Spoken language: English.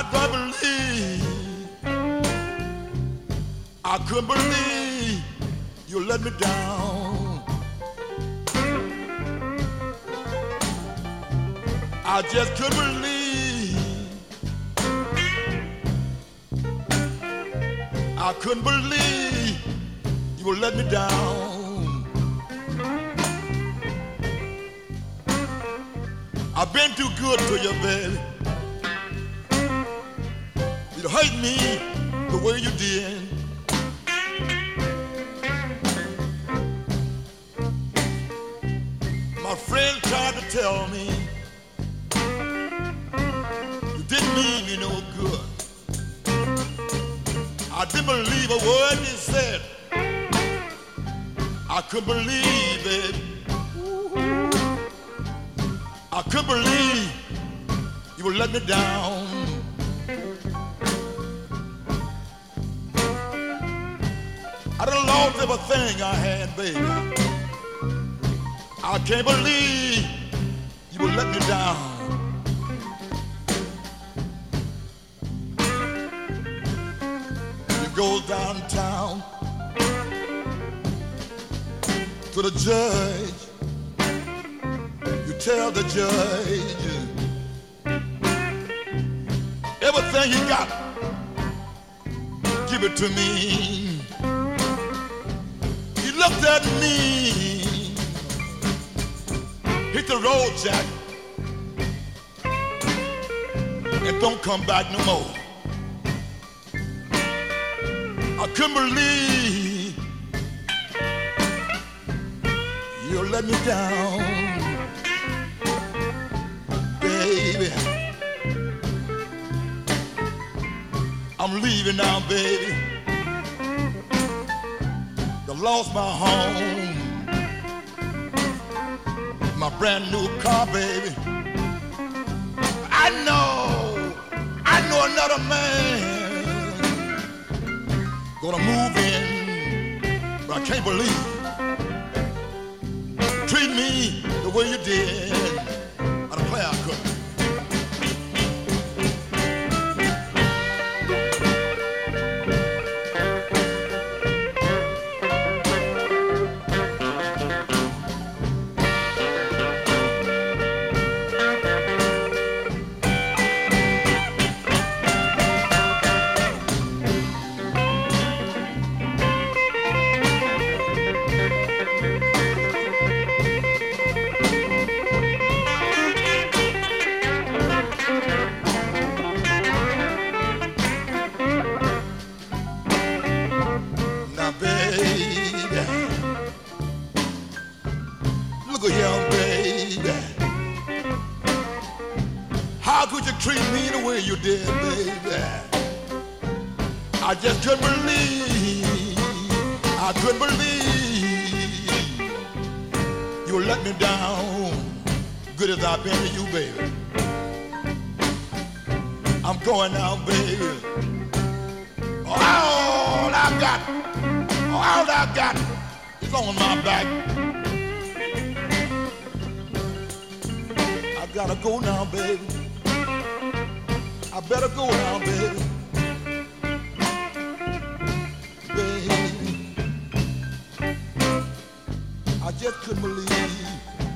don't believe, I couldn't believe you let me down. I just couldn't believe, I couldn't believe you would let me down. I've been too good to you, baby. You hurt me the way you did. My friend tried to tell me you didn't mean me no good. I didn't believe a word he said. I couldn't believe it. I couldn't believe you would let me down. I done lost everything I had, baby. I can't believe you would let me down. You go downtown to the judge. You tell the judge everything you got, give it to me. He looked at me, hit the road, Jack, and don't come back no more. I couldn't believe you let me down, baby. I'm leaving now, baby. I lost my home, my brand new car, baby. I know another man gonna move in, but I can't believe you treat me the way you did. I declare I couldn't. Look here, baby. How could you treat me the way you did, baby? I just couldn't believe, I couldn't believe you let me down, good as I've been to you, baby. I'm going now, baby. All I got is on my back. I gotta go now, baby. I better go now, baby. Baby, I just couldn't believe